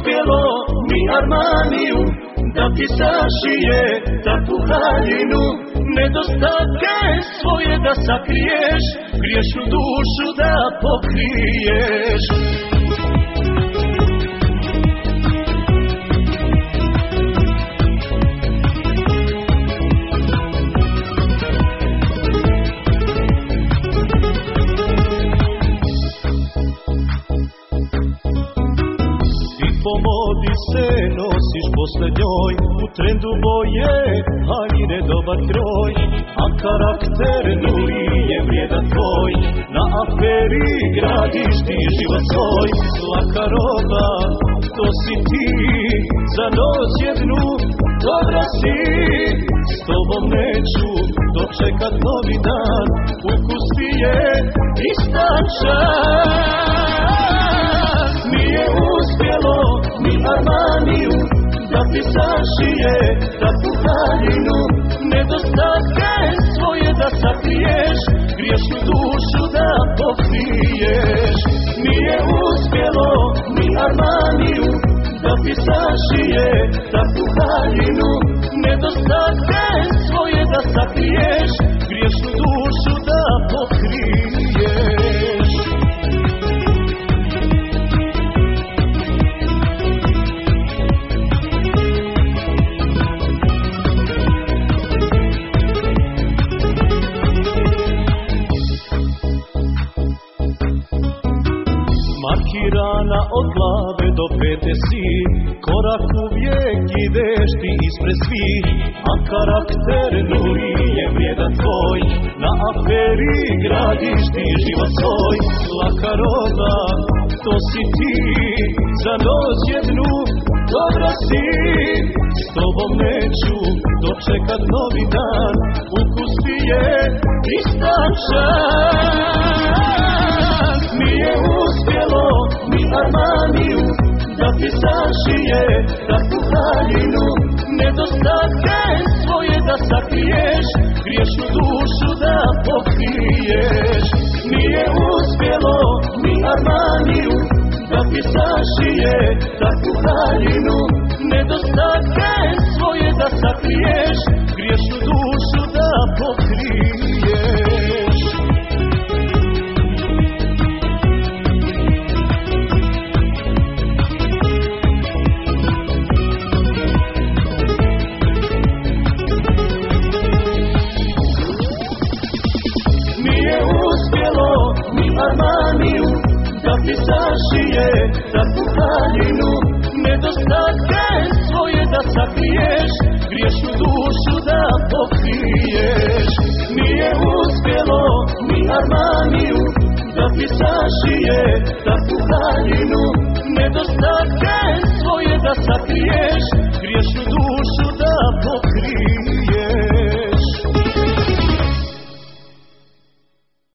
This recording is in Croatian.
uspjelo ni Armaniju da ti sašije takvu haljinu, nedostatke svoje da sakriješ, griješnu dušu da pokriješ. Po modi se nosiš posljednjoj, u trendu boje, haljine dobar kroj, a karakter nuli je vrijedan tvoj, na aferi gradiš ti život svoj. Laka roba, to si ti, za noć jednu dobra si, s tobom neću dočekat novi dan, ukus ti je istančan. Nije uspjelo ni Armaniju da ti sašije takvu haljinu, nedostatke svoje da sakriješ, griješnu dušu da pokriješ. Nije uspjelo ni Armaniju da ti sašije takvu haljinu, nedostatke svoje da sakriješ, griješnu dušu da pokriješ. Markirana od glave do pete si, korak uvijek ideš ti ispred svih, a karakter nuli je vrijedan tvoj, na aferi gradiš ti život svoj. Laka roba, to si ti, za noć jednu dobra si, s tobom neću dočekat novi dan, ukus ti je istančan. Nije uspjelo ni Armaniju da ti sašije takvu haljinu, nedostatke svoje da sakriješ, griješnu dušu da pokriješ. Nije uspjelo ni Armaniju da ti sašije takvu haljinu, nedostatke svoje da sakriješ, griješnu dušu da pokriješ. Nije uspjelo ni Armaniju da ti sašije takvu haljinu, nedostatke svoje da sakriješ, griješnu dušu da pokriješ. Nije uspjelo ni Armaniju da ti sašije takvu haljinu, nedostatke svoje da sakriješ,